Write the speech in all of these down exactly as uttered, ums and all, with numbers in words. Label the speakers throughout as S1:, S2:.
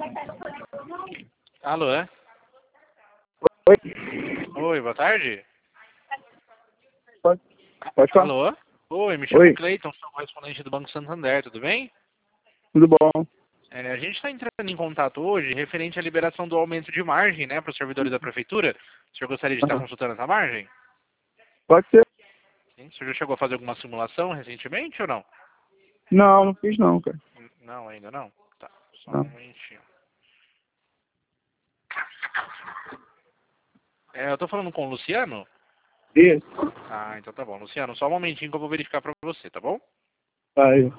S1: Alô, é?
S2: Oi,
S1: Oi, boa tarde.
S2: pode, pode falar.
S1: Alô? Oi, me chamo
S2: Oi,
S1: Cleiton, sou correspondente do Banco Santander, tudo bem?
S2: tudo bom?
S1: É, a gente está entrando em contato hoje referente à liberação do aumento de margem, né, para os servidores da prefeitura. O senhor gostaria de estar
S2: Aham.
S1: consultando essa margem?
S2: Pode ser?
S1: Sim. O senhor já chegou a fazer alguma simulação recentemente ou não?
S2: Não, não fiz não, cara.
S1: N- Não, ainda não? Tá, só um
S2: Não.
S1: momentinho. É, eu tô falando com o Luciano?
S2: Isso.
S1: Ah, então tá bom. Luciano, só um momentinho que eu vou verificar para você, tá bom?
S2: Aí.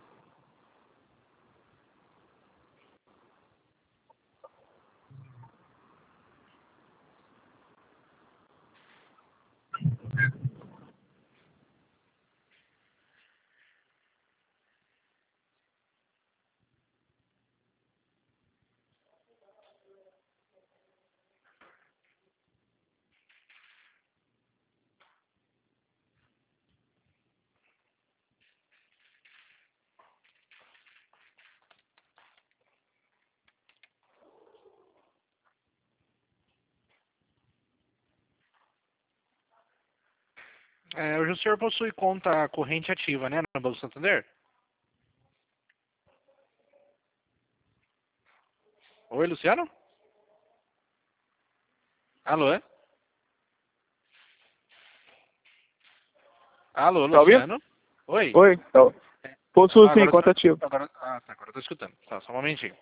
S1: É, hoje o senhor possui conta corrente ativa, né, no Banco Santander? Oi, Luciano? Alô, é? Alô,
S2: Tá ouvindo?
S1: Luciano? Oi?
S2: Oi, tá.
S1: É,
S2: Possuo
S1: ah,
S2: sim,
S1: agora,
S2: conta ativa.
S1: agora, ah, tá, agora eu tô escutando. Tá, só um momentinho.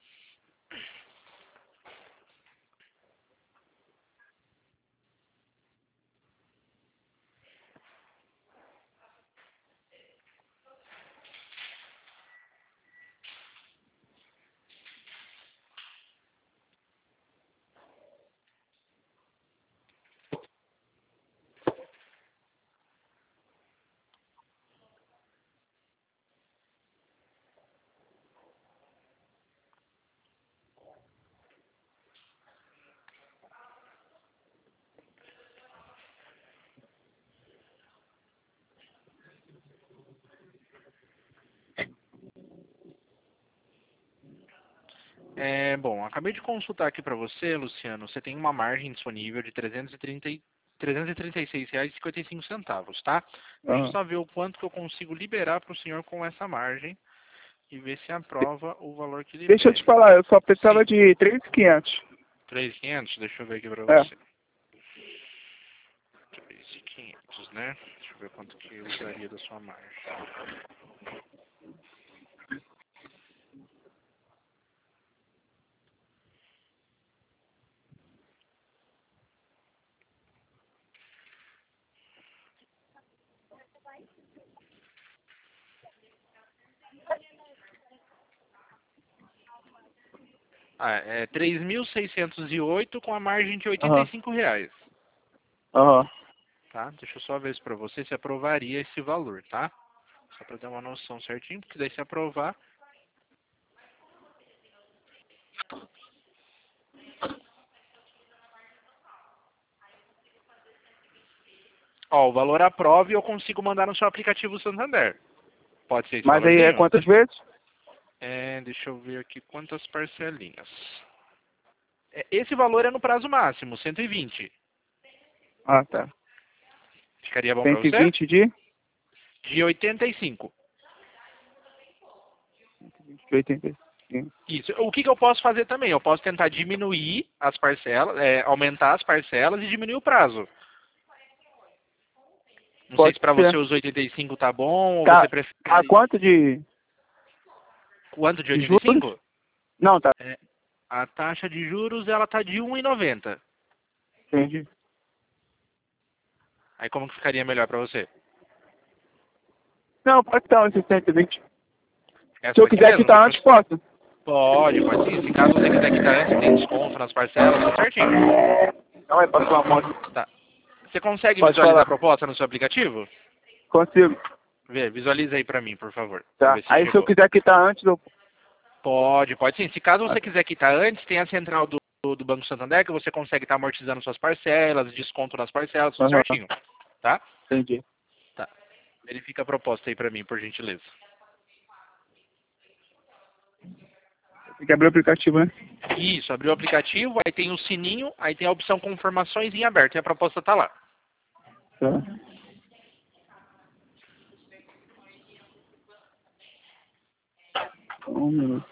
S1: É, bom, acabei de consultar aqui para você, Luciano. Você tem uma margem disponível de trezentos e trinta e- trezentos e trinta e seis reais e cinquenta e cinco centavos, tá? Deixa eu
S2: Aham.
S1: só ver o quanto que eu consigo liberar para o senhor com essa margem e ver se aprova o valor que
S2: Deixa eu te
S1: libere.
S2: falar, eu só precisava
S1: Sim,
S2: de três mil e quinhentos.
S1: três mil e quinhentos, deixa eu ver aqui para
S2: É.
S1: você. três mil e quinhentos, né? Deixa eu ver quanto que eu usaria da sua margem. Ah, é três mil seiscentos e oito com a margem de oitenta e
S2: Aham.
S1: cinco reais.
S2: Aham.
S1: Tá? Deixa eu só ver isso para você se aprovaria esse valor, tá? Só para ter uma noção certinho, porque daí se aprovar... Ó, o valor aprova e eu consigo mandar no seu aplicativo Santander. Pode ser esse
S2: Mas aí é
S1: valorzinho?
S2: quantas vezes?
S1: É, deixa eu ver aqui quantas parcelinhas. É, esse valor é no prazo máximo, cento e vinte.
S2: Ah, tá.
S1: Ficaria bom para
S2: cento e
S1: você?
S2: vinte de?
S1: De oitenta e cinco.
S2: De oitenta e cinco.
S1: Isso. O que, que eu posso fazer também? Eu posso tentar diminuir as parcelas, é, aumentar as parcelas e diminuir o prazo. Não sei
S2: Pode
S1: se para você
S2: ser.
S1: os oitenta e cinco tá bom ou você
S2: Tá. A
S1: prefere
S2: quanto de,
S1: quanto de
S2: de
S1: oitenta e
S2: juros?
S1: cinco?
S2: Não, tá.
S1: É, a taxa de juros ela tá de um e noventa.
S2: Entendi.
S1: Aí como que ficaria melhor para você?
S2: Não, pode estar esses cento e vinte. Se
S1: Essa
S2: eu
S1: daqui
S2: quiser
S1: mesmo?
S2: quitar
S1: Deixa eu...
S2: antes, posso.
S1: Pode, pode sim. Se caso você quiser quitar antes, tem desconto nas parcelas, tudo certinho.
S2: Não, é para sua moto.
S1: Tá. Você consegue
S2: Pode
S1: visualizar a
S2: falar.
S1: proposta no seu aplicativo?
S2: Consigo.
S1: Vê, visualiza aí para mim, por favor, para
S2: Tá.
S1: ver se
S2: Aí se eu
S1: chegou.
S2: quiser quitar antes, eu...
S1: Pode, pode sim. Se caso
S2: Ah,
S1: você quiser quitar antes, tem a central do, do, do Banco Santander que você consegue estar amortizando suas parcelas, desconto nas parcelas, tudo
S2: aham.
S1: certinho. Tá?
S2: Entendi.
S1: Tá. Verifica a proposta aí para mim, por gentileza.
S2: Tem que abrir o aplicativo, né?
S1: Isso, abriu o aplicativo, aí tem o sininho, aí tem a opção confirmações em aberto e a proposta tá lá.
S2: Tá. Um minuto.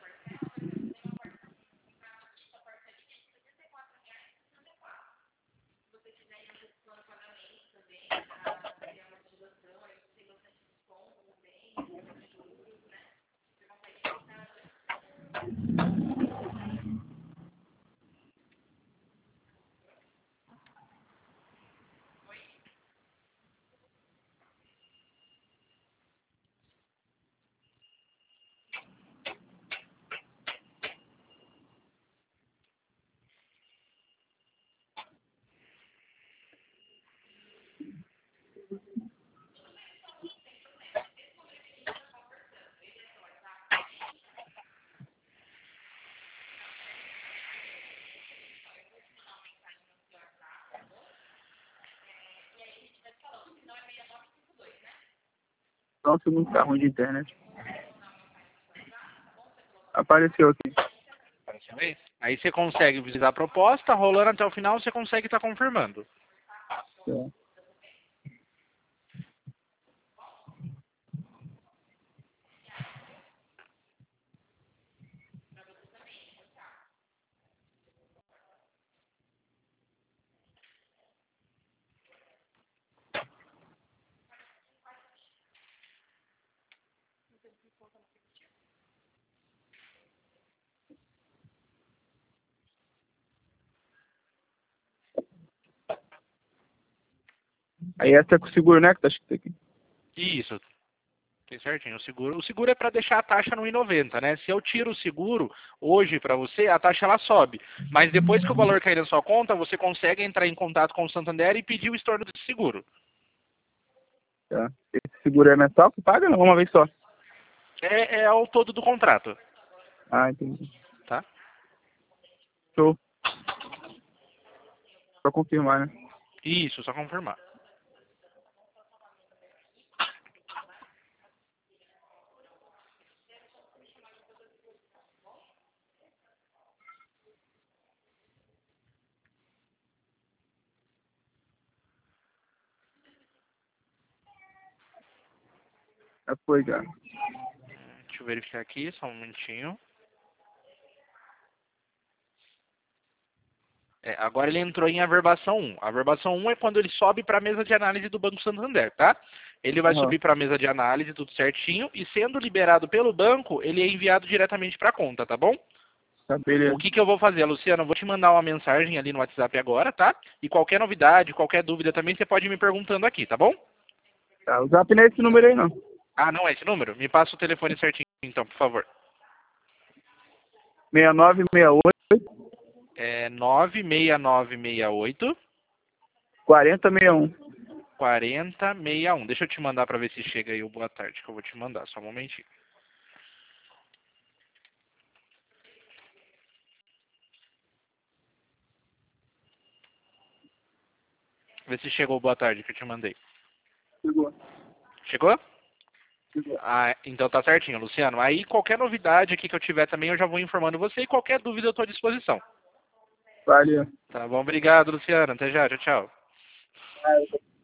S2: Só um segundo, tá ruim de internet. Apareceu aqui.
S1: Apareceu aí? Aí você consegue visitar a proposta, rolando até o final, você consegue estar confirmando.
S2: Tá. Aí essa é com o seguro, né? Que tá escrito aqui.
S1: Isso, tem certinho. O seguro, o seguro é para deixar a taxa no um e noventa, né? Se eu tiro o seguro hoje para você, a taxa ela sobe. Mas depois que o valor cair na sua conta, você consegue entrar em contato com o Santander e pedir o estorno desse seguro.
S2: Tá. Esse seguro é mensal que paga, não? Uma vez só.
S1: É, é ao todo do contrato,
S2: Ah, entendi.
S1: tá?
S2: Show. Só confirmar, né?
S1: Isso, só confirmar.
S2: Já foi, já.
S1: Deixa eu verificar aqui, só um momentinho. É, agora ele entrou em averbação um. A averbação um é quando ele sobe para a mesa de análise do Banco Santander, tá? Ele vai
S2: Uhum.
S1: subir para a mesa de análise, tudo certinho, e sendo liberado pelo banco, ele é enviado diretamente para a conta, tá bom?
S2: Tá, beleza.
S1: O que, que eu vou fazer, Luciano? Eu vou te mandar uma mensagem ali no WhatsApp agora, tá? E qualquer novidade, qualquer dúvida também, você pode ir me perguntando aqui, tá bom?
S2: Tá, o zap não é esse número aí, não.
S1: Ah, não é esse número? Me passa o telefone certinho, então, por favor.
S2: seis nove seis oito,
S1: É nove seis nove seis oito,
S2: quatro zero seis um.
S1: quatro zero seis um. Deixa eu te mandar para ver se chega aí o boa tarde, que eu vou te mandar, só um momentinho. Vê se chegou o boa tarde que eu te mandei.
S2: Chegou.
S1: Chegou?
S2: Chegou.
S1: Ah, então tá certinho, Luciano. Aí qualquer novidade aqui que eu tiver também, eu já vou informando você e qualquer dúvida eu tô à disposição.
S2: Valeu.
S1: Tá bom? Obrigado, Luciano. Até já. Tchau, tchau.
S2: Ah, eu tô-